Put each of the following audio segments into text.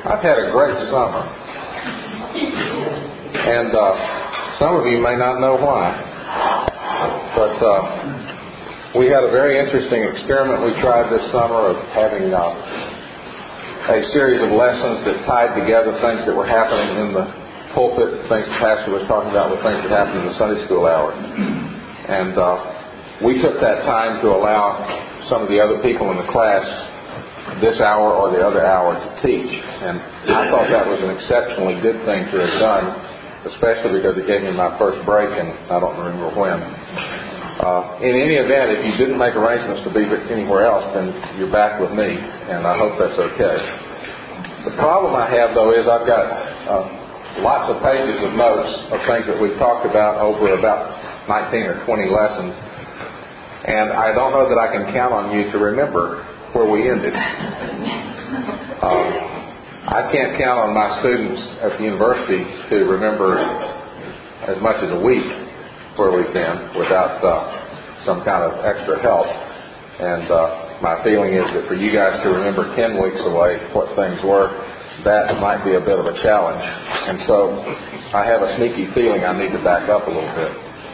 I've had a great summer, and some of you may not know why, but we had a very interesting experiment we tried this summer of having a series of lessons that tied together things that were happening in the pulpit, things the pastor was talking about with things that happened in the Sunday school hour. And we took that time to allow some of the other people in the class this hour or the other hour to teach. And I thought that was an exceptionally good thing to have done, especially because it gave me my first break, and I don't remember when. In any event, if you didn't make arrangements to be anywhere else, then you're back with me, and I hope that's okay. The problem I have, though, is I've got lots of pages of notes of things that we've talked about over about 19 or 20 lessons, and I don't know that I can count on you to remember where we ended. I can't count on my students at the university to remember as much as a week where we've been without some kind of extra help. And my feeling is that for you guys to remember 10 weeks away what things were, that might be a bit of a challenge. And so I have a sneaky feeling I need to back up a little bit.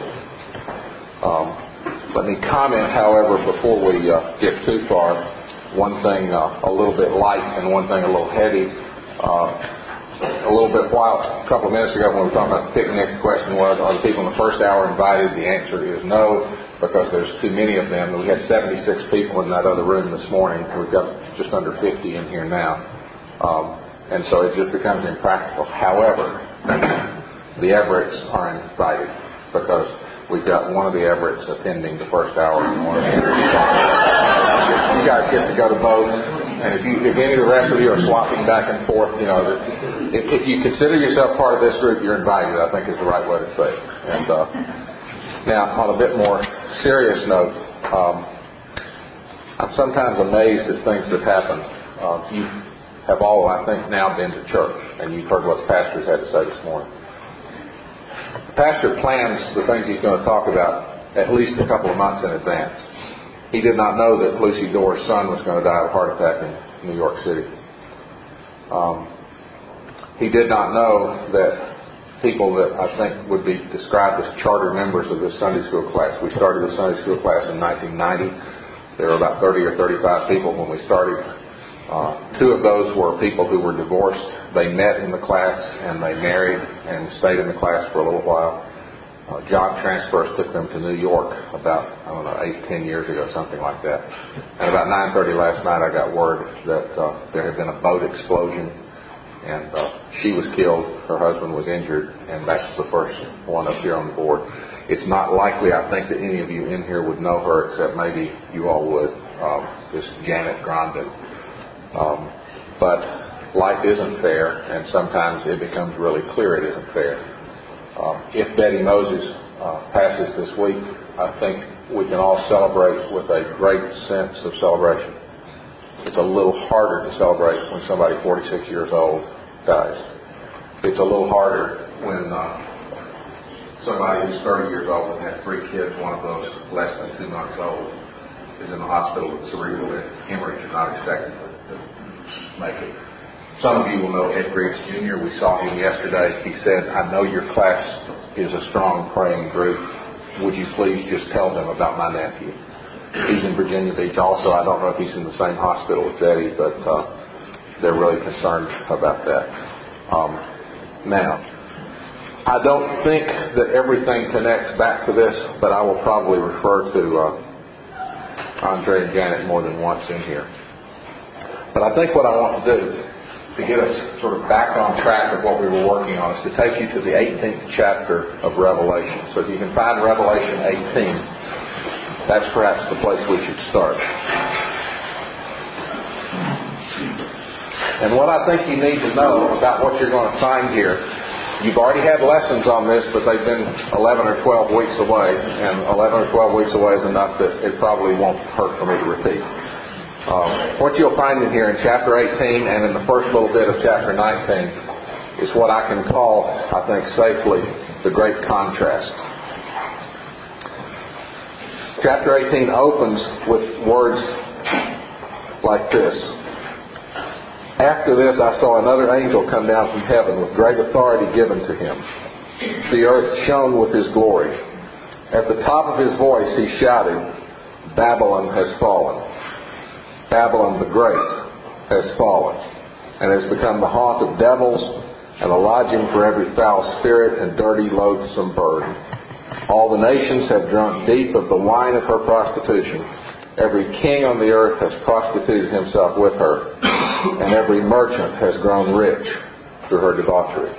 Let me comment, however, before we get too far, one thing a little bit light and one thing a little heavy. A couple of minutes ago when we were talking about the picnic, the question was, are the people in the first hour invited? The answer is no, because there's too many of them. We had 76 people in that other room this morning. We've got just under 50 in here now. And so it just becomes impractical. However, the Everetts are invited because we've got one of the Everetts attending the first hour and one of the Everetts. You guys get to go to both. And if any of the rest of you are swapping back and forth, if you consider yourself part of this group, you're invited, I think is the right way to say it. And now, on a bit more serious note, I'm sometimes amazed at things that happen. You have all, I think, now been to church, and you've heard what the pastors had to say this morning. The pastor plans the things he's going to talk about at least a couple of months in advance. He did not know that Lucy Dore's son was going to die of a heart attack in New York City. He did not know that people that I think would be described as charter members of this Sunday school class. We started the Sunday school class in 1990. There were about 30 or 35 people when we started. Two of those were people who were divorced. They met in the class and they married and stayed in the class for a little while. Job transfers took them to New York about, 8-10 years ago, something like that. And about 9:30 last night I got word that there had been a boat explosion and she was killed, her husband was injured, and that's the first one up here on the board. It's not likely, I think, that any of you in here would know her, except maybe you all would, this Janet Grondin. But life isn't fair, and sometimes it becomes really clear it isn't fair. If Betty Moses passes this week, I think we can all celebrate with a great sense of celebration. It's a little harder to celebrate when somebody 46 years old dies. It's a little harder when somebody who's 30 years old and has 3 kids, one of those less than 2 months old, is in the hospital with cerebral hemorrhage and not expected to make it. Some of you will know Ed Griggs Jr. We saw him yesterday. He said, I know your class is a strong praying group. Would you please just tell them about my nephew? He's in Virginia Beach also. I don't know if he's in the same hospital with Betty, but they're really concerned about that. Now, I don't think that everything connects back to this, but I will probably refer to Andre and Janet more than once in here. But I think what I want to do to get us sort of back on track of what we were working on is to take you to the 18th chapter of Revelation. So if you can find Revelation 18, that's perhaps the place we should start. And what I think you need to know about what you're going to find here, you've already had lessons on this, but they've been 11 or 12 weeks away, and 11 or 12 weeks away is enough that it probably won't hurt for me to repeat. What you'll find in here in chapter 18 and in the first little bit of chapter 19 is what I can call, I think safely, the great contrast. Chapter 18 opens with words like this. After this I saw another angel come down from heaven with great authority given to him. The earth shone with his glory. At the top of his voice he shouted, Babylon has fallen. Babylon the Great has fallen, and has become the haunt of devils and a lodging for every foul spirit and dirty, loathsome bird. All the nations have drunk deep of the wine of her prostitution. Every king on the earth has prostituted himself with her, and every merchant has grown rich through her debauchery.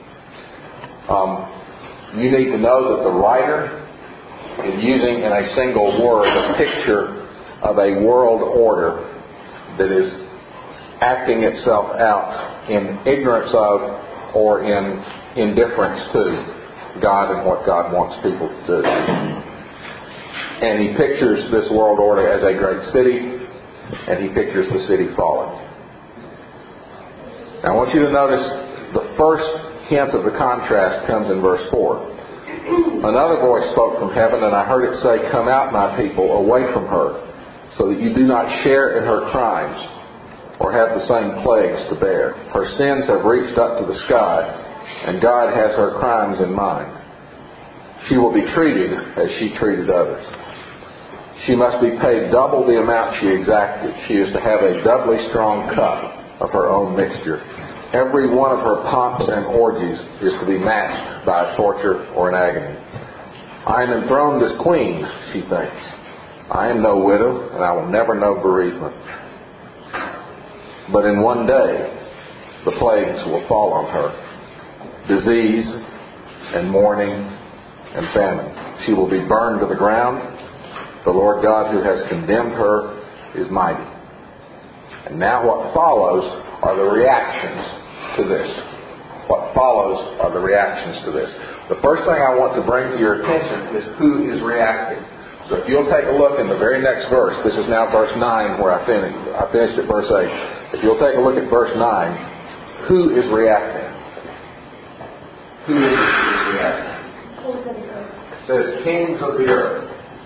You need to know that the writer is using in a single word a picture of a world order that is acting itself out in ignorance of or in indifference to God and what God wants people to do. And he pictures this world order as a great city, and he pictures the city falling. Now I want you to notice the first hint of the contrast comes in verse 4. Another voice spoke from heaven, and I heard it say, Come out, my people, away from her, so that you do not share in her crimes, or have the same plagues to bear. Her sins have reached up to the sky, and God has her crimes in mind. She will be treated as she treated others. She must be paid double the amount she exacted. She is to have a doubly strong cup of her own mixture. Every one of her pomps and orgies is to be matched by a torture or an agony. I am enthroned as queen, she thinks. I am no widow, and I will never know bereavement. But in one day, the plagues will fall on her. Disease and mourning and famine. She will be burned to the ground. The Lord God who has condemned her is mighty. And now what follows are the reactions to this. What follows are the reactions to this. The first thing I want to bring to your attention is who is reacting. So if you'll take a look in the very next verse, this is now verse 9 where I finished at verse 8. If you'll take a look at verse 9, who is reacting? Who is reacting? It says kings of the earth.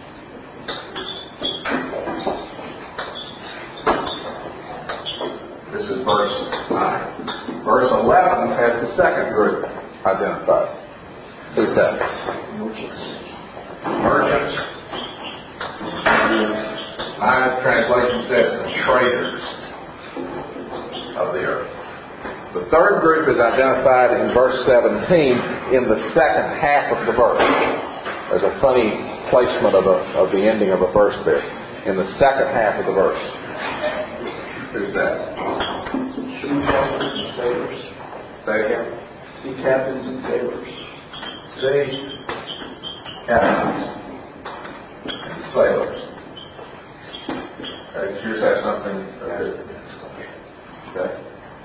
This is verse 9. Verse 11 has the second group identified. Who's that? Merchants. My translation says the traders of the earth. The third group is identified in verse 17 in the second half of the verse. There's a funny placement of the ending of a verse there. In the second half of the verse. Who's that? Sea captains and sailors. Say again. Sea captains and sailors. Sea captains and sailors. Okay, does yours have something? Okay.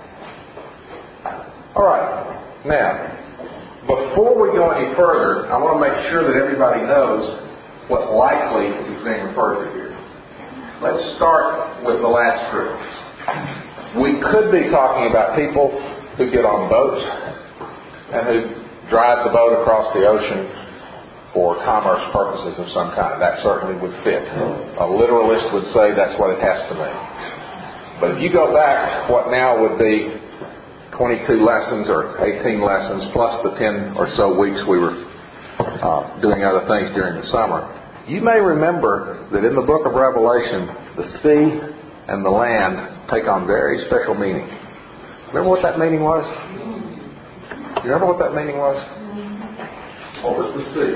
All right. Now, before we go any further, I want to make sure that everybody knows what likely is being referred to here. Let's start with the last group. We could be talking about people who get on boats and who drive the boat across the ocean for commerce purposes of some kind. That certainly would fit. A literalist would say that's what it has to mean. But if you go back what now would be 22 lessons or 18 lessons plus the 10 or so weeks we were doing other things during the summer, you may remember that in the book of Revelation, the sea and the land take on very special meaning. Remember what that meaning was? You remember what that meaning was? What was the sea?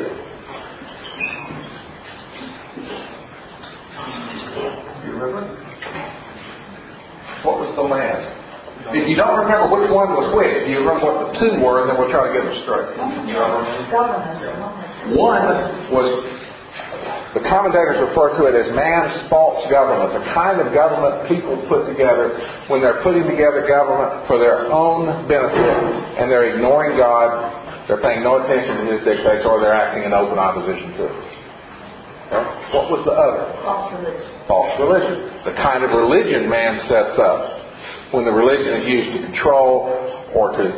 You remember? What was the land? If you don't remember which one was which, you remember what the two were, and then we'll try to get them straight. One was, the commentators refer to it as man's false government, the kind of government people put together when they're putting together government for their own benefit, and they're ignoring God, they're paying no attention to His dictates, or they're acting in open opposition to it. Okay? What was the other? False religion. False religion. The kind of religion man sets up when the religion is used to control or to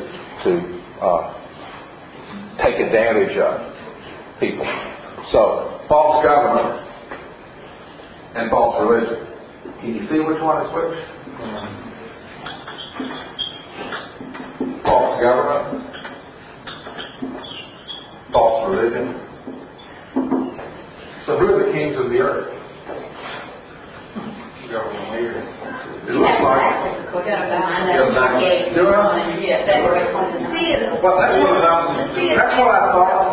take advantage of people. So, false government and false religion. Can you see which one is which? false government, false religion. So who are the kings of the earth? Government leaders. It looks like. Well, that's what I thought.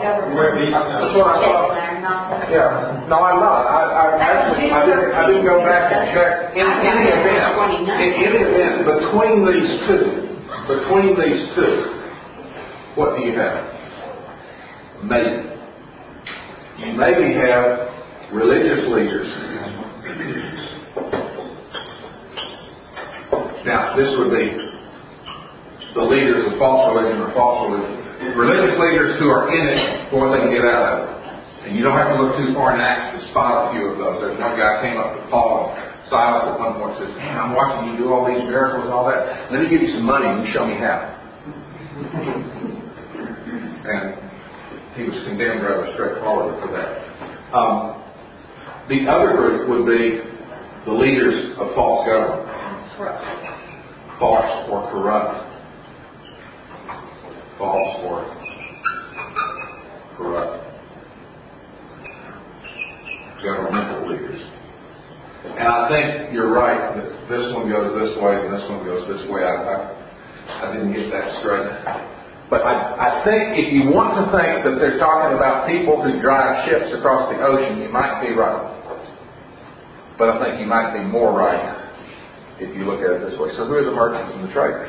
Yeah. No, I'm not. I didn't go back and check. In any event, between these two, what do you have? Maybe. You maybe have religious leaders. Now, this would be the leaders of false religion or false religion. Religious leaders who are in it for what they can get out of it. And you don't have to look too far in Acts to spot a few of those. There's one guy came up to Paul and Silas at one point and says, "Man, I'm watching you do all these miracles and all that. Let me give you some money and you show me how." And he was condemned rather straightforward for that. The other group would be the leaders of false government. False or corrupt. False or corrupt. Governmental leaders. And I think you're right that this one goes this way and this one goes this way. I didn't get that straight. But I think if you want to think that they're talking about people who drive ships across the ocean, you might be right. But I think you might be more right if you look at it this way. So who are the merchants and the traders?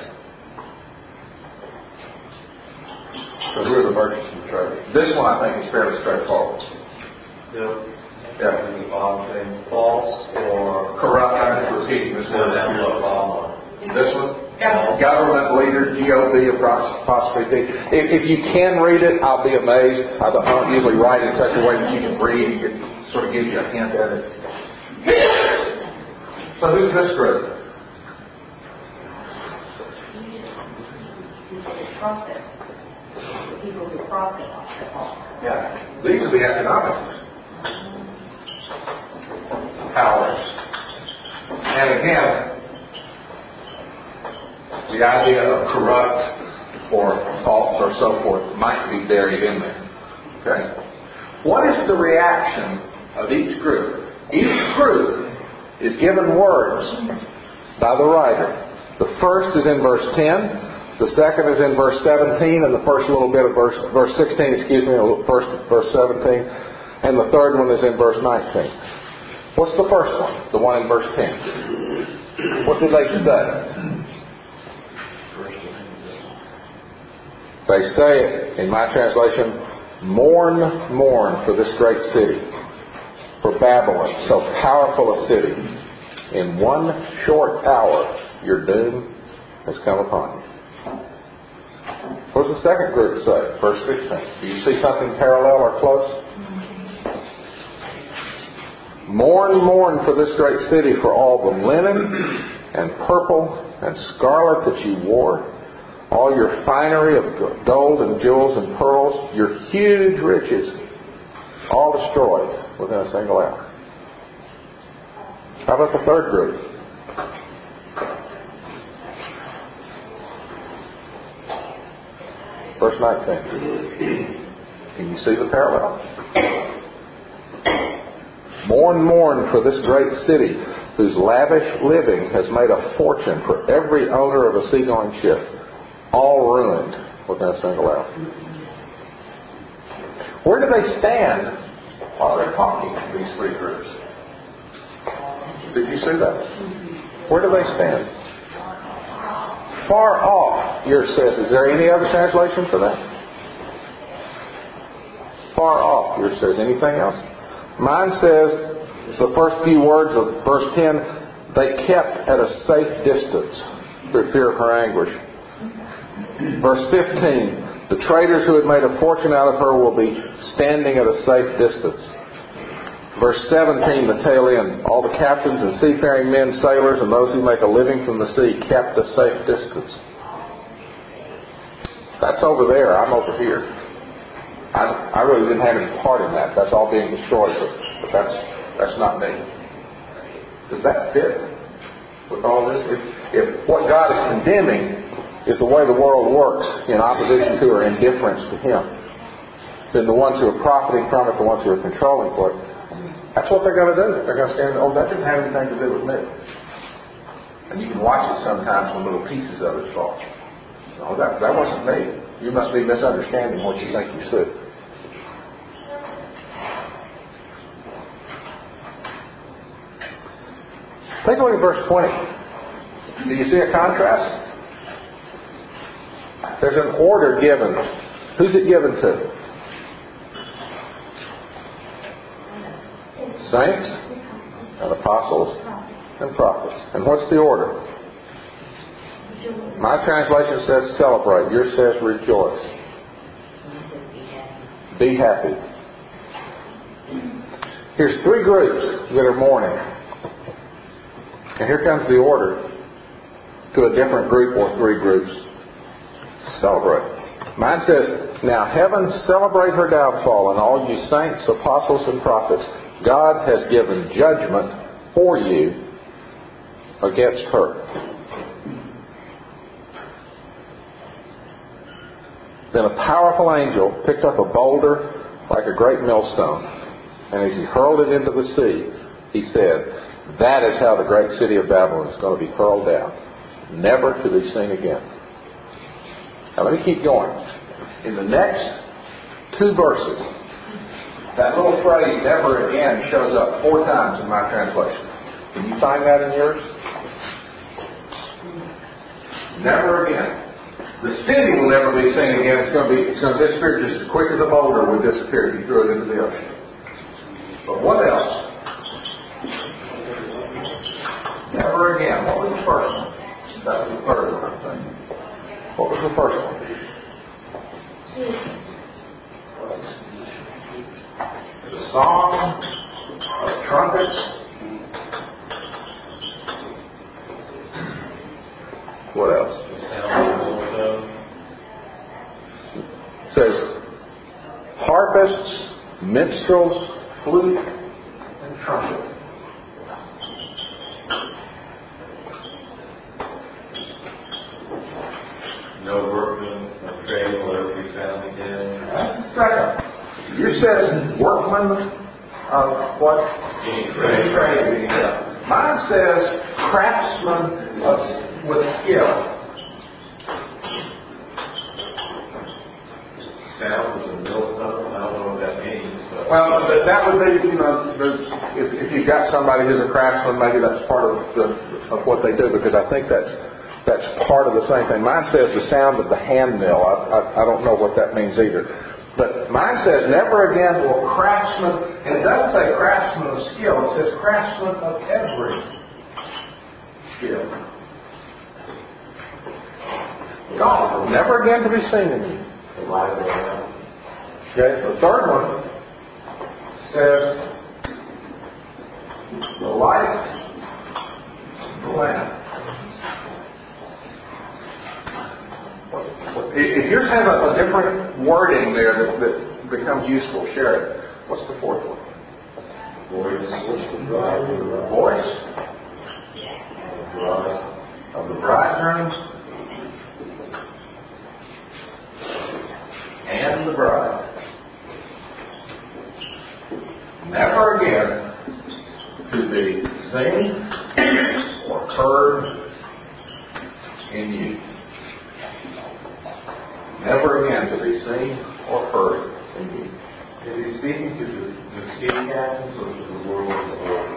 So who are the merchants and the traders? This one I think is fairly straightforward. Yeah. False or corrupt. I'm just repeating this one. This one? Government leaders, GOP apostrophe T. If you can read it, I'll be amazed. I don't usually write in such a way that you can read. It sort of gives you a hint at it. So who's this group? The people who profit off it. Yeah. These are the economics. Powers. And again, the idea of corrupt or false or so forth might be buried in there. Okay? What is the reaction of each group? Each group is given words by the writer. The first is in verse 10, the second is in verse 17, and the first little bit of verse 16, verse 17, and the third one is in verse 19. What's the first one? The one in verse 10. What did they say? They say, in my translation, mourn, mourn for this great city, for Babylon, so powerful a city. In one short hour, your doom has come upon you. What does the second group say? Verse 16. Do you see something parallel or close? Mourn, mourn for this great city, for all the linen and purple and scarlet that you wore, all your finery of gold and jewels and pearls, your huge riches, all destroyed within a single hour. How about the third group? Verse 19. Can you see the parallel? Mourn, mourn for this great city, whose lavish living has made a fortune for every owner of a seagoing ship, all ruined within a single hour. Where do they stand while they're talking, these three groups? Did you see that? Where do they stand? Far off, yours says. Is there any other translation for that? Far off, yours says. Anything else? Mine says, the first few words of verse 10, they kept at a safe distance through fear of her anguish. Verse 15, the traders who had made a fortune out of her will be standing at a safe distance. Verse 17, the tail end, all the captains and seafaring men, sailors, and those who make a living from the sea kept a safe distance. That's over there. I'm over here. I really didn't have any part in that. That's all being destroyed, but that's not me. Does that fit with all this? If what God is condemning is the way the world works in opposition to or indifference to Him, then the ones who are profiting from it, the ones who are controlling for it, that's what they're going to do. They're going to stand, oh, that didn't have anything to do with me. And you can watch it sometimes when little pieces of it fall. No, that wasn't me. You must be misunderstanding what you think you see. Take a look at verse 20. Do you see a contrast? There's an order given. Who's it given to? Saints and apostles and prophets. And what's the order? My translation says celebrate. Yours says rejoice. Be happy. Here's three groups that are mourning. And here comes the order to a different group or three groups. Celebrate. Mine says, now heaven celebrate her downfall, and all you saints, apostles, and prophets. God has given judgment for you against her. Then a powerful angel picked up a boulder like a great millstone, and as he hurled it into the sea, he said, that is how the great city of Babylon is going to be hurled down, never to be seen again. Now let me keep going. In the next two verses, that little phrase, never again, shows up 4 times in my translation. Can you find that in yours? Never again. The city will never be seen again. It's going to disappear just as quick as a boulder would disappear if you threw it into the ocean. But what else? Never again. What was the first one? That was the third one, I think. What was the first one? The song of trumpets. What else? The sound of millstone. It says harpists, minstrels, flute, and trumpet. No workman of trade will ever be found again. That's the second. You said workman of what? Any trade. Yeah. Mine says craftsman with skill. Sound of a millstone. I don't know what that means. But Well, that would be, if you've got somebody who's a craftsman, maybe that's part of what they do, because I think that's part of the same thing. Mine says the sound of the hand mill. I don't know what that means either. But mine says never again will craftsman, and it doesn't say craftsman of skill, it says craftsman of every skill. God will never again to be seen in you. the light of the lamp. Okay, the third one says the light of the lamp. If yours have a different wording there that becomes useful, share it. What's the fourth one? Voice. Voice of the bridegroom and the bride. Never again to be seen or heard in you. Never again to be seen or heard in you. Is he speaking to the sea captains or to the world as a whole?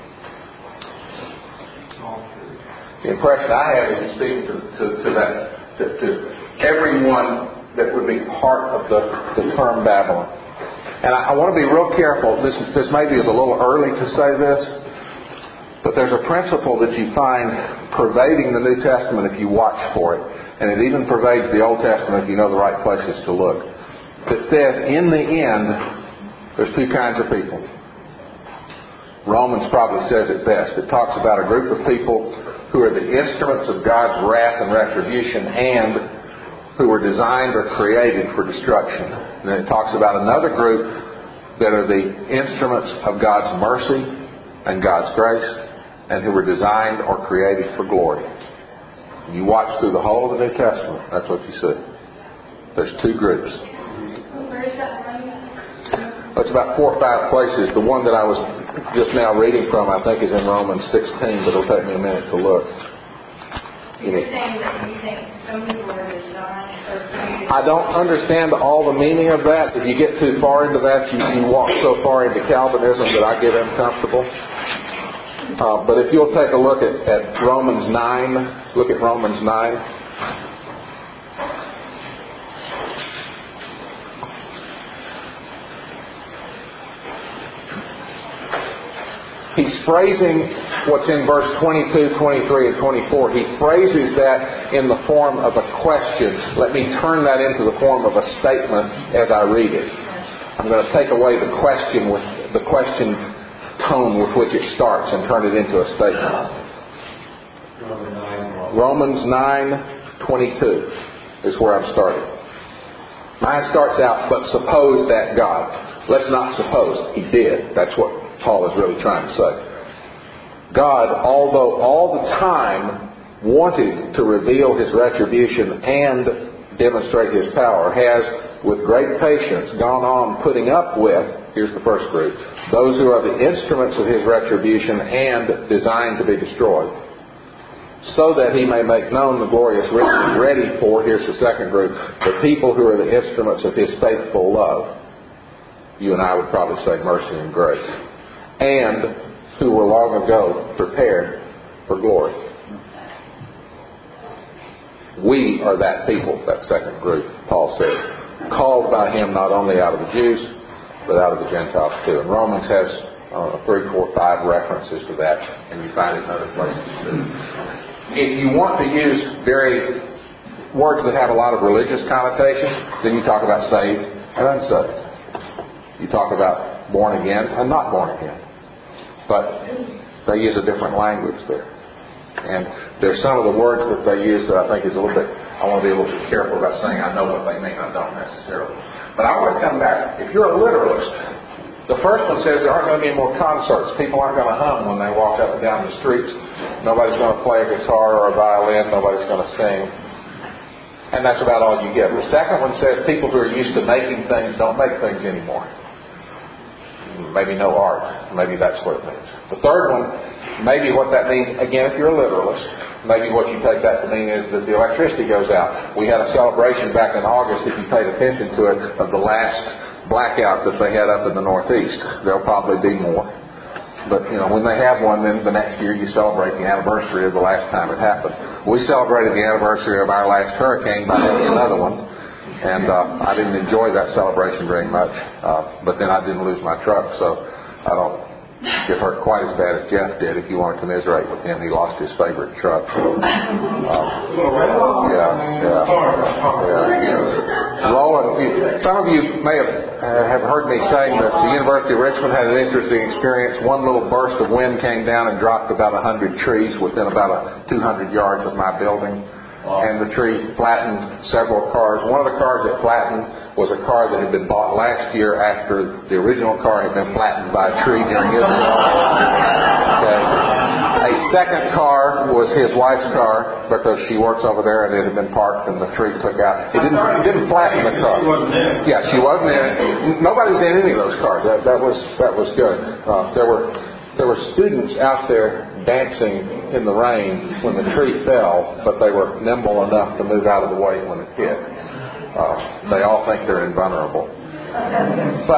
The impression I have is he's speaking to everyone that would be part of the term Babylon. And I want to be real careful. This maybe is a little early to say this, but there's a principle that you find pervading the New Testament if you watch for it. And it even pervades the Old Testament if you know the right places to look. It says, in the end, there's two kinds of people. Romans probably says it best. It talks about a group of people who are the instruments of God's wrath and retribution and who were designed or created for destruction. And then it talks about another group that are the instruments of God's mercy and God's grace and who were designed or created for glory. You watch through the whole of the New Testament, that's what you see. There's two groups. Where is that from? It's about 4 or 5 places. The one that I was just now reading from, I think, is in Romans 16, but it'll take me a minute to look. You're saying that you think some people are designed or I don't understand all the meaning of that. If you get too far into that, you walk so far into Calvinism that I get uncomfortable. But if you'll take a look at Romans 9, look at Romans 9. He's phrasing what's in verse 22, 23, and 24. He phrases that in the form of a question. Let me turn that into the form of a statement as I read it. I'm going to take away the question tone with which it starts and turn it into a statement. Romans 9:22 is where I'm starting. Mine starts out, but suppose that God. Let's not suppose. He did. That's what Paul is really trying to say. God, although all the time wanted to reveal His retribution and demonstrate His power, has with great patience gone on putting up with, here's the first group, those who are the instruments of His retribution and designed to be destroyed, so that He may make known the glorious riches ready for, here's the second group, the people who are the instruments of His faithful love. You and I would probably say mercy and grace. And who were long ago prepared for glory. We are that people, that second group, Paul said, called by Him not only out of the Jews, but out of the Gentiles too. And Romans has 3, 4, 5 references to that, and you find it in other places too. If you want to use words that have a lot of religious connotation, then you talk about saved and unsaved. You talk about born again and not born again. But they use a different language there. And there's some of the words that they use that I think is a little bit, I want to be a little bit careful about saying I know what they mean. I don't necessarily. But I want to come back. If you're a literalist, the first one says there aren't going to be any more concerts. People aren't going to hum when they walk up and down the streets. Nobody's going to play a guitar or a violin. Nobody's going to sing. And that's about all you get. The second one says people who are used to making things don't make things anymore. Maybe no art. Maybe that's what it means. The third one, maybe what that means, again, if you're a literalist, maybe what you take that to mean is that the electricity goes out. We had a celebration back in August, if you paid attention to it, of the last blackout that they had up in the Northeast. There'll probably be more. But, when they have one, then the next year you celebrate the anniversary of the last time it happened. We celebrated the anniversary of our last hurricane by having another one. And I didn't enjoy that celebration very much. But then I didn't lose my truck, so I don't get hurt quite as bad as Jeff did. If you want to commiserate with him, he lost his favorite truck. Roland, some of you may have heard me saying that the University of Richmond had an interesting experience. One little burst of wind came down and dropped about 100 trees within about 200 yards of my building. And the tree flattened several cars. One of the cars that flattened was a car that had been bought last year after the original car had been flattened by a tree during his life. Okay. A second car was his wife's car because she works over there and it had been parked and the tree took out. It didn't flatten the car. Yeah, she wasn't in it. Nobody was in any of those cars. That was good. There were students out there dancing in the rain when the tree fell, but they were nimble enough to move out of the way when it hit. They all think they're invulnerable. But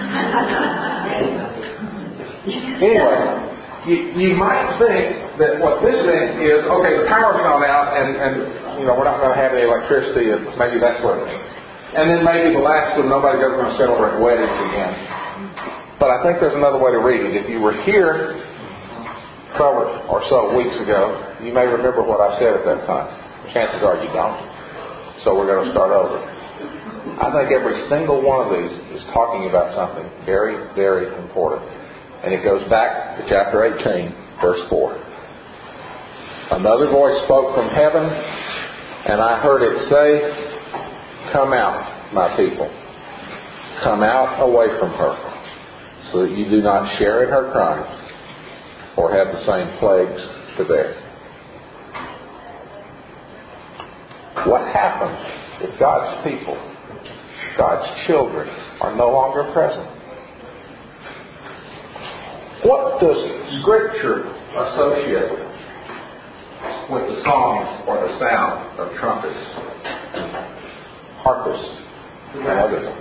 anyway, you might think that what this meant is, okay, the power's gone out and we're not going to have any electricity, and maybe that's what it means. And then maybe the last one, nobody's ever going to celebrate weddings again. But I think there's another way to read it. If you were here 12 or so weeks ago, you may remember what I said at that time. Chances are you don't. So we're going to start over. I think every single one of these is talking about something very, very important. And it goes back to chapter 18, verse 4. Another voice spoke from heaven, and I heard it say, "Come out, my people. Come out away from her, so that you do not share in her crimes, or have the same plagues to bear." What happens if God's people, God's children, are no longer present? What does Scripture associate with the song or the sound of trumpets, harpists, and others?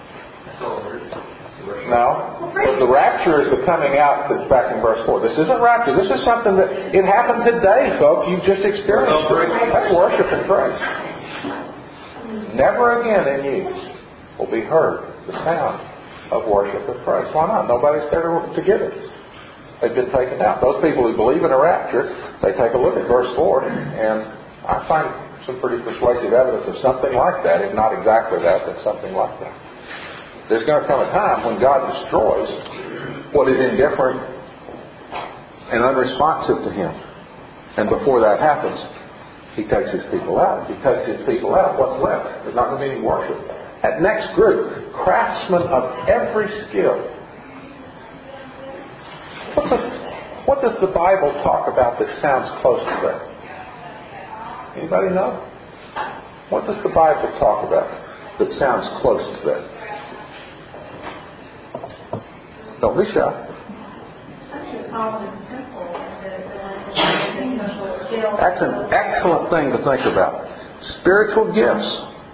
No. The rapture is the coming out that's back in verse 4. This isn't rapture. This is something that it happened today, folks. You've just experienced it. That's worship and praise. Never again in you will be heard the sound of worship and praise. Why not? Nobody's there to get it. They've been taken out. Those people who believe in a rapture, they take a look at verse 4, and I find some pretty persuasive evidence of something like that. If not exactly that, then something like that. There's going to come a time when God destroys what is indifferent and unresponsive to Him. And before that happens, He takes His people out. If He takes His people out, what's left? There's not going to be any worship. That next group, craftsmen of every skill. What does the Bible talk about that sounds close to that? Anybody know? What does the Bible talk about that sounds close to that? Don't be shy. That's an excellent thing to think about. Spiritual gifts.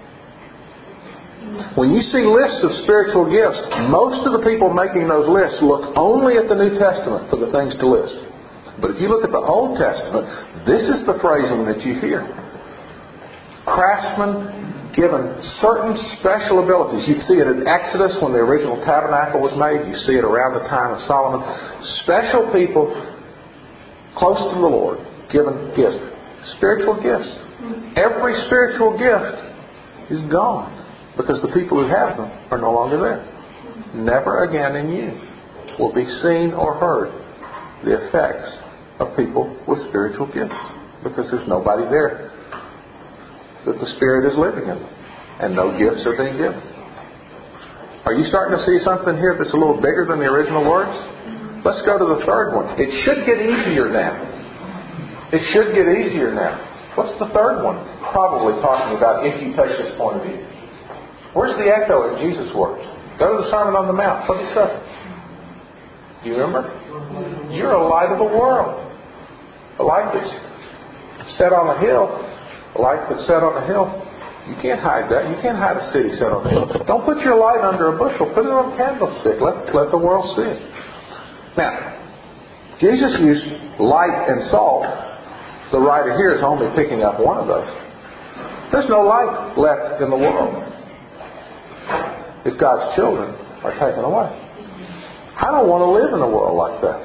When you see lists of spiritual gifts, most of the people making those lists look only at the New Testament for the things to list. But if you look at the Old Testament, this is the phrasing that you hear. Craftsmen given certain special abilities. You see it in Exodus when the original tabernacle was made. You see it around the time of Solomon. Special people close to the Lord given gifts. Spiritual gifts. Every spiritual gift is gone because the people who have them are no longer there. Never again in you will be seen or heard the effects of people with spiritual gifts because there's nobody there that the Spirit is living in, and no gifts are being given. Are you starting to see something here that's a little bigger than the original words? Let's go to the third one. It should get easier now. It should get easier now. What's the third one? Probably talking about if you take this point of view. Where's the echo in Jesus' words? Go to the Sermon on the Mount. What did He say? Do you remember? You're a light of the world. A light that's set on a hill. A light that's set on a hill, you can't hide that. You can't hide a city set on a hill. Don't put your light under a bushel. Put it on a candlestick. Let the world see it. Now, Jesus used light and salt. The writer here is only picking up one of those. There's no light left in the world if God's children are taken away. I don't want to live in a world like that.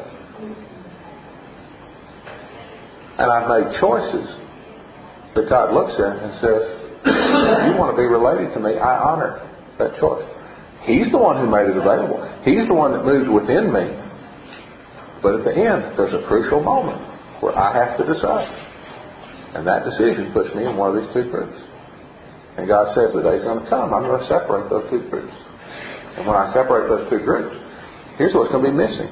And I've made choices that God looks at and says, you want to be related to me, I honor that choice. He's the one who made it available. He's the one that moved within me. But at the end, there's a crucial moment where I have to decide. And that decision puts me in one of these two groups. And God says the day's going to come. I'm going to separate those two groups. And when I separate those two groups, here's what's going to be missing.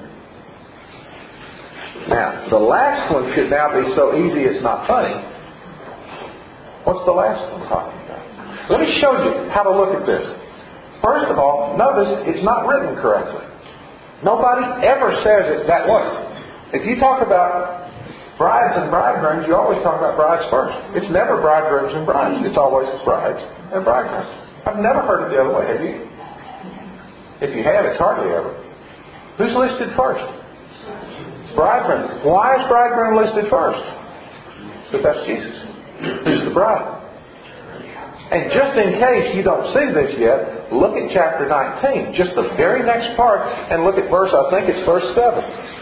Now, the last one should now be so easy it's not funny. What's the last one talking about? Let me show you how to look at this. First of all, notice it's not written correctly. Nobody ever says it that way. If you talk about brides and bridegrooms, you always talk about brides first. It's never bridegrooms and brides. It's always brides and bridegrooms. I've never heard it the other way, have you? If you have, it's hardly ever. Who's listed first? Bridegroom. Why is bridegroom listed first? Because that's Jesus. Who's the bride? And just in case you don't see this yet, look at chapter 19, just the very next part, and look at verse 7.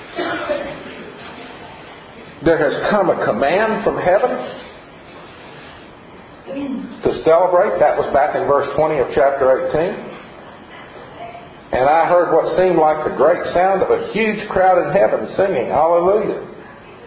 There has come a command from heaven to celebrate. That was back in verse 20 of chapter 18. And I heard what seemed like the great sound of a huge crowd in heaven singing, Hallelujah.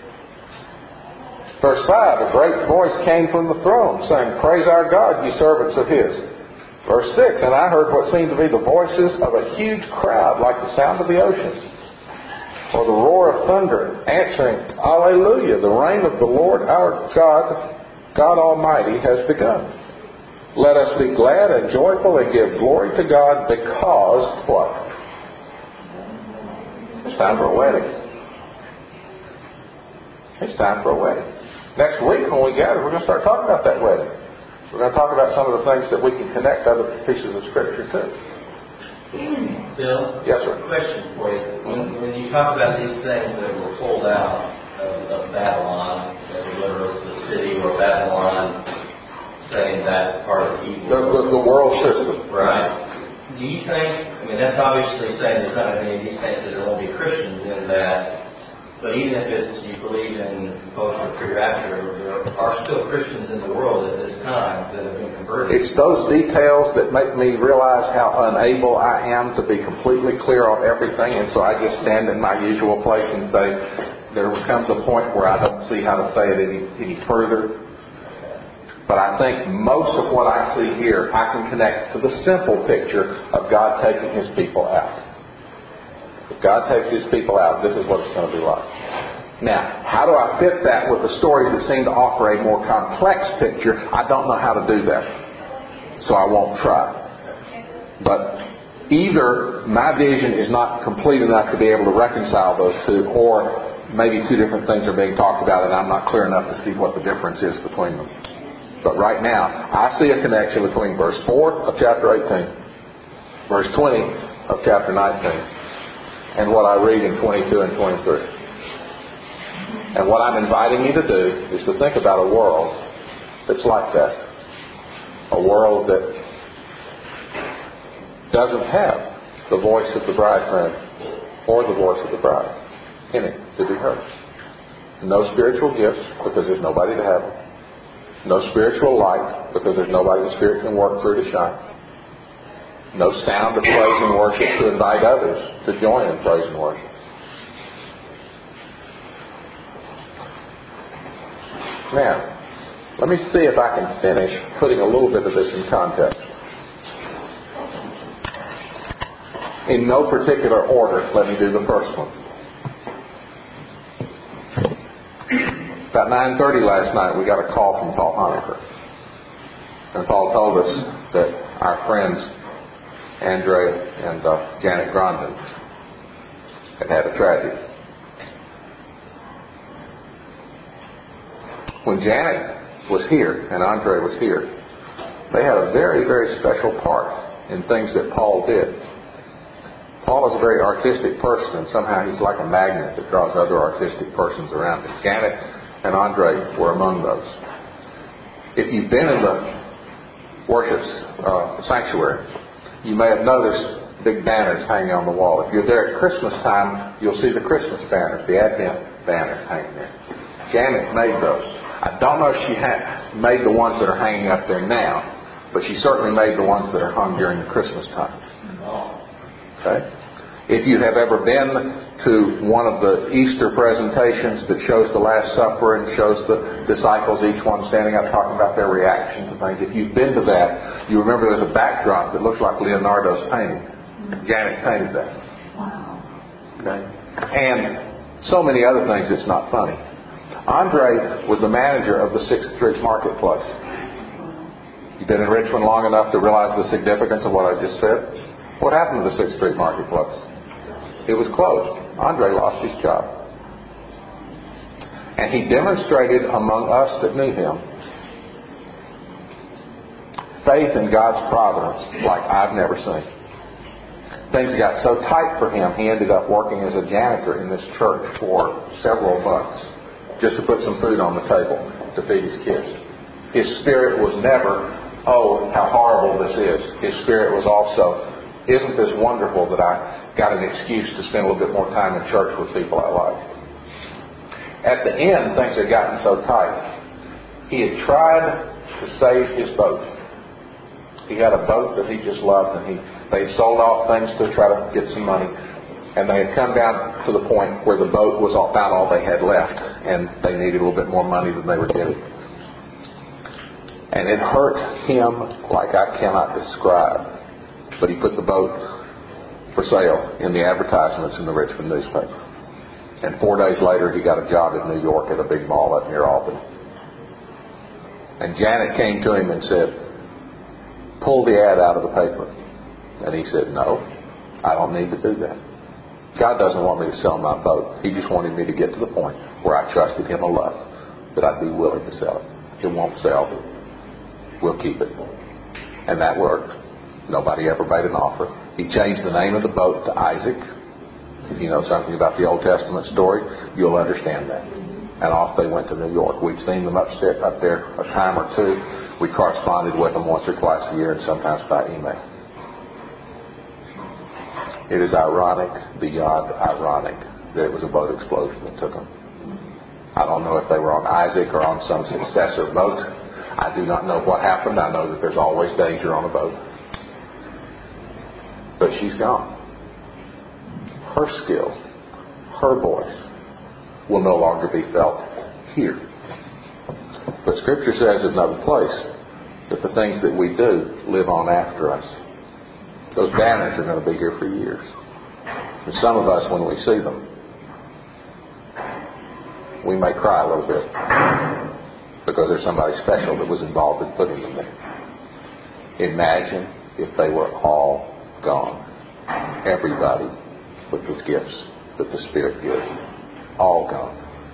Verse 5, a great voice came from the throne, saying, Praise our God, ye servants of His. Verse 6, and I heard what seemed to be the voices of a huge crowd, like the sound of the ocean, or the roar of thunder, answering, Alleluia, the reign of the Lord our God God Almighty has begun. Let us be glad and joyful and give glory to God because what? It's time for a wedding. It's time for a wedding. Next week when we gather, we're going to start talking about that wedding. We're going to talk about some of the things that we can connect other pieces of Scripture to. Bill? Yes, sir. Question for you. When you talk about these things that were pulled out of Babylon, as a literal the city or Babylon, saying that part of evil. The world system. Right. Do you think, that's obviously saying there's not going to be any of these things that there won't be Christians in that, but even if you believe in post or pre-rapture, there are still Christians in the world at this time that have been converted. It's those details that make me realize how unable I am to be completely clear on everything, and so I just stand in my usual place and say, there comes a point where I don't see how to say it any further. But I think most of what I see here, I can connect to the simple picture of God taking His people out. If God takes His people out, this is what it's going to be like. Now, how do I fit that with the stories that seem to offer a more complex picture? I don't know how to do that. So I won't try. But either my vision is not complete enough to be able to reconcile those two, or maybe two different things are being talked about and I'm not clear enough to see what the difference is between them. But right now, I see a connection between verse 4 of chapter 18, verse 20 of chapter 19, and what I read in 22 and 23. And what I'm inviting you to do is to think about a world that's like that. A world that doesn't have the voice of the bridegroom or the voice of the bride in it to be heard. No spiritual gifts because there's nobody to have them. No spiritual light because there's nobody the Spirit can work through to shine. No sound of praise and worship to invite others to join in praise and worship. Now, let me see if I can finish putting a little bit of this in context. In no particular order, let me do the first one. About 9:30 last night, we got a call from Paul Honecker. And Paul told us that our friends, Andrea and Janet Grondin, had a tragedy. When Janet was here and Andrea was here, they had a very, very special part in things that Paul did. Paul is a very artistic person, and somehow he's like a magnet that draws other artistic persons around him. Janet and Andre were among those. If you've been in the worship sanctuary, you may have noticed big banners hanging on the wall. If you're there at Christmas time, you'll see the Christmas banners, the Advent banners hanging there. Janet made those. I don't know if she made the ones that are hanging up there now, but she certainly made the ones that are hung during the Christmas time. Okay? If you have ever been to one of the Easter presentations that shows the Last Supper and shows the disciples, each one standing up talking about their reaction to things, if you've been to that, you remember there's a backdrop that looks like Leonardo's painting. Janet painted that. Wow. Okay? And so many other things, it's not funny. Andre was the manager of the 6th Street Marketplace. You've been in Richmond long enough to realize the significance of what I just said? What happened to the 6th Street Marketplace? It was closed. Andre lost his job. And he demonstrated among us that knew him faith in God's providence like I've never seen. Things got so tight for him, he ended up working as a janitor in this church for several months just to put some food on the table to feed his kids. His spirit was never, oh, how horrible this is. His spirit was also, isn't this wonderful that I got an excuse to spend a little bit more time in church with people I like. At the end, things had gotten so tight. He had tried to save his boat. He had a boat that he just loved, and they sold off things to try to get some money. And they had come down to the point where the boat was about all they had left, and they needed a little bit more money than they were getting. And it hurt him like I cannot describe. But he put the boat for sale in the advertisements in the Richmond newspaper. And 4 days later, he got a job in New York at a big mall up near Albany. And Janet came to him and said, pull the ad out of the paper. And he said, no, I don't need to do that. God doesn't want me to sell my boat. He just wanted me to get to the point where I trusted him enough that I'd be willing to sell it. It won't sell. We'll keep it. And that worked. Nobody ever made an offer. He changed the name of the boat to Isaac. If you know something about the Old Testament story, you'll understand that. And off they went to New York. We'd seen them up there a time or two. We corresponded with them once or twice a year and sometimes by email. It is ironic, beyond ironic, that it was a boat explosion that took them. I don't know if they were on Isaac or on some successor boat. I do not know what happened. I know that there's always danger on a boat. But she's gone. Her skill, her voice, will no longer be felt here. But Scripture says in another place that the things that we do live on after us. Those banners are going to be here for years. And some of us, when we see them, we may cry a little bit because there's somebody special that was involved in putting them there. Imagine if they were all gone. Everybody with the gifts that the Spirit gives. All gone.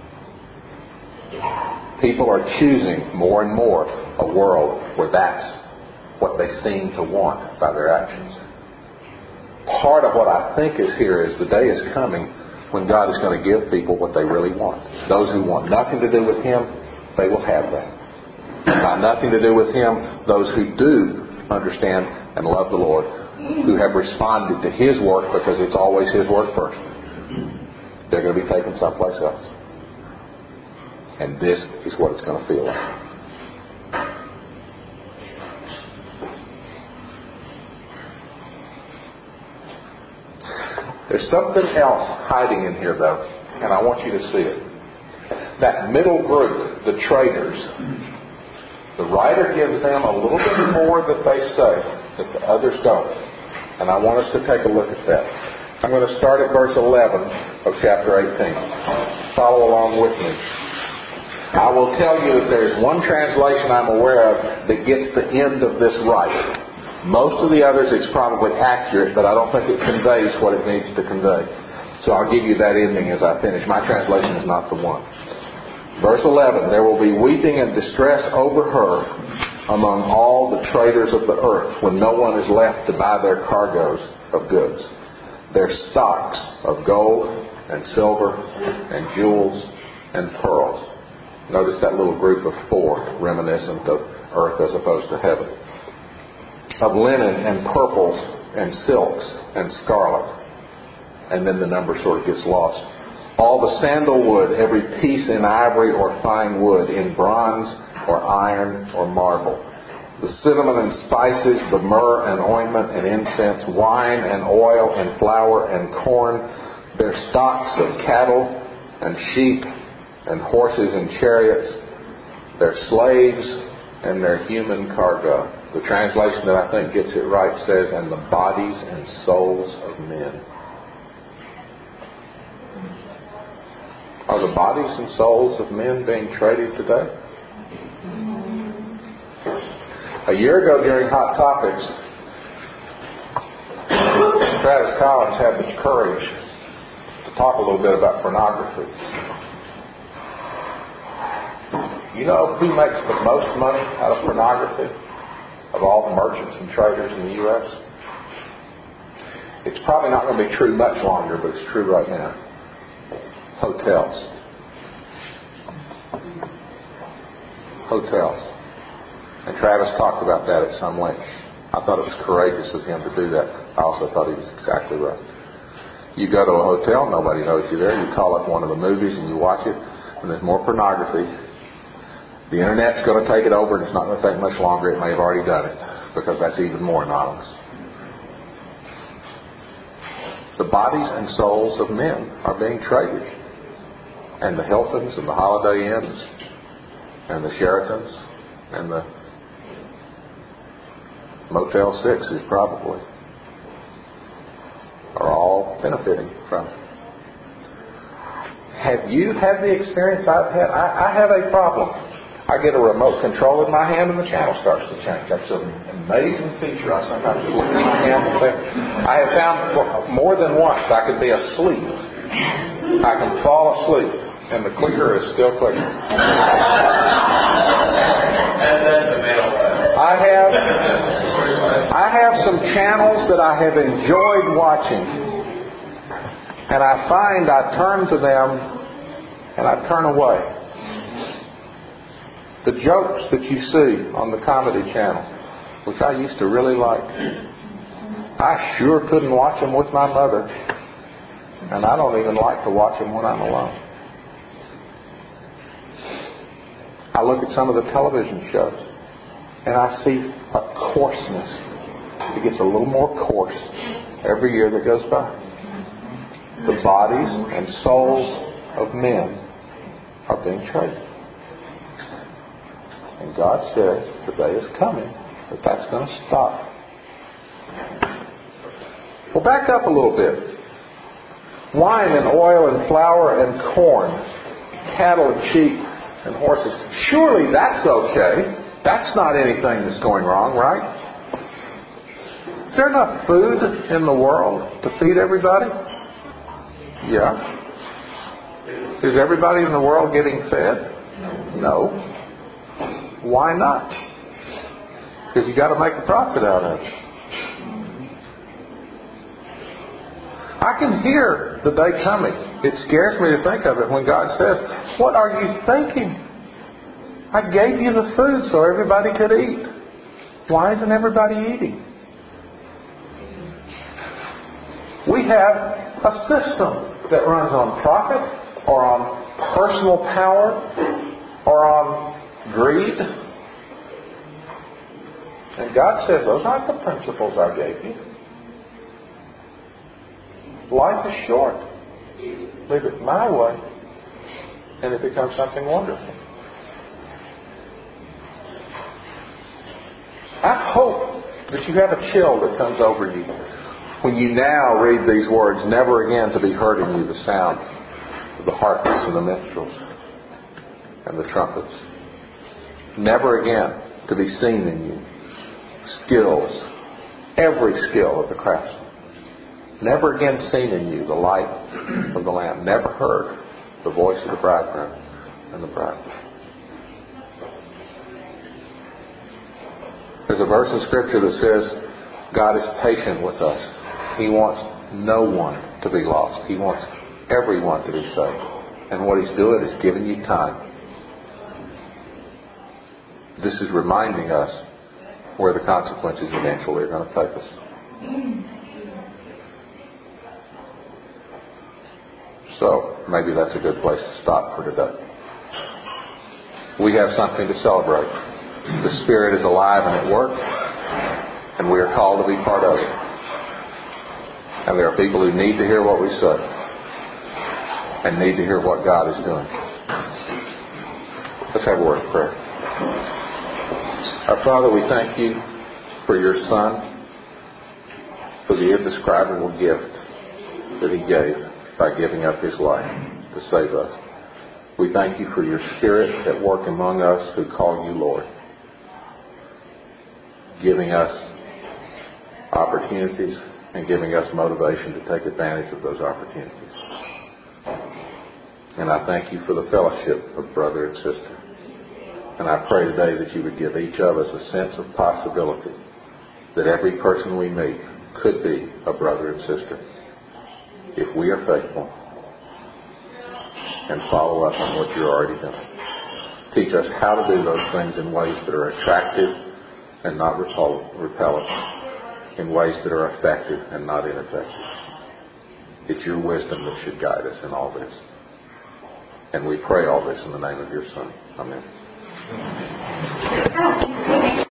People are choosing more and more a world where that's what they seem to want by their actions. Part of what I think is here is the day is coming when God is going to give people what they really want. Those who want nothing to do with Him, they will have that. And by nothing to do with Him, those who do understand and love the Lord, who have responded to His work because it's always His work first, they're going to be taken someplace else. And this is what it's going to feel like. There's something else hiding in here, though, and I want you to see it. That middle group, the traders, the writer gives them a little bit more that they say that the others don't. And I want us to take a look at that. I'm going to start at verse 11 of chapter 18. Follow along with me. I will tell you that there's one translation I'm aware of that gets the end of this right. Most of the others, it's probably accurate, but I don't think it conveys what it needs to convey. So I'll give you that ending as I finish. My translation is not the one. Verse 11, there will be weeping and distress over her among all the traders of the earth when no one is left to buy their cargoes of goods. Their stocks of gold and silver and jewels and pearls. Notice that little group of four, reminiscent of earth as opposed to heaven. Of linen and purples and silks and scarlet. And then the number sort of gets lost. All the sandalwood, every piece in ivory or fine wood, in bronze or iron or marble. The cinnamon and spices, the myrrh and ointment and incense, wine and oil and flour and corn, their stocks of cattle and sheep and horses and chariots, their slaves and their human cargo. The translation that I think gets it right says, and the bodies and souls of men. Are the bodies and souls of men being traded today? A year ago during Hot Topics, Travis Collins had the courage to talk a little bit about pornography. You know who makes the most money out of pornography? Of all the merchants and traders in the U.S.? It's probably not going to be true much longer, but it's true right now. Hotels. Hotels. And Travis talked about that at some length. I thought it was courageous of him to do that. I also thought he was exactly right. You go to a hotel, nobody knows you're there. You call up one of the movies and you watch it, and there's more pornography. The Internet's going to take it over, and it's not going to take much longer. It may have already done it, because that's even more anonymous. The bodies and souls of men are being traded. And the Hiltons and the Holiday Inns and the Sheratons and the Motel 6s probably are all benefiting from it. Have you had the experience I've had? I have a problem I get a remote control in my hand and the channel starts to change. That's an amazing feature. I sometimes just look at my hand and think, I have found more than once I could be asleep. I can fall asleep and the clicker is still clicking. I have some channels that I have enjoyed watching, and I find I turn to them and I turn away. The jokes that you see on the Comedy Channel, which I used to really like, I sure couldn't watch them with my mother, and I don't even like to watch them when I'm alone. I look at some of the television shows, and I see a coarseness. It gets a little more coarse every year that goes by. The bodies and souls of men are being traded. And God says the day is coming that that's going to stop. Well, back up a little bit. Wine and oil and flour and corn, cattle and sheep and horses. Surely that's okay. That's not anything that's going wrong, right? Is there enough food in the world to feed everybody? Yeah. Is everybody in the world getting fed? No. Why not? Because you got to make a profit out of it. I can hear the day coming. It scares me to think of it when God says, "What are you thinking? I gave you the food so everybody could eat. Why isn't everybody eating?" We have a system that runs on profit or on personal power or on greed. And God says, those aren't the principles I gave you. Life is short. Live it my way, and it becomes something wonderful. I hope that you have a chill that comes over you when you now read these words, never again to be heard in you the sound of the harpists and the minstrels and the trumpets. Never again to be seen in you skills, every skill of the craftsman. Never again seen in you the light of the Lamb. Never heard the voice of the bridegroom and the bride. There's a verse in Scripture that says God is patient with us. He wants no one to be lost. He wants everyone to be saved. And what He's doing is giving you time. This is reminding us where the consequences eventually are going to take us. So maybe that's a good place to stop for today. We have something to celebrate. The Spirit is alive and at work, and we are called to be part of it. And there are people who need to hear what we say and need to hear what God is doing. Let's have a word of prayer. Our Father, we thank you for your Son, for the indescribable gift that He gave by giving up His life to save us. We thank you for your Spirit at work among us who call you Lord, giving us opportunities and giving us motivation to take advantage of those opportunities. And I thank you for the fellowship of brother and sister. And I pray today that you would give each of us a sense of possibility that every person we meet could be a brother and sister if we are faithful and follow up on what you're already doing. Teach us how to do those things in ways that are attractive and not repellent, in ways that are effective and not ineffective. It's your wisdom that should guide us in all this. And we pray all this in the name of your Son. Amen.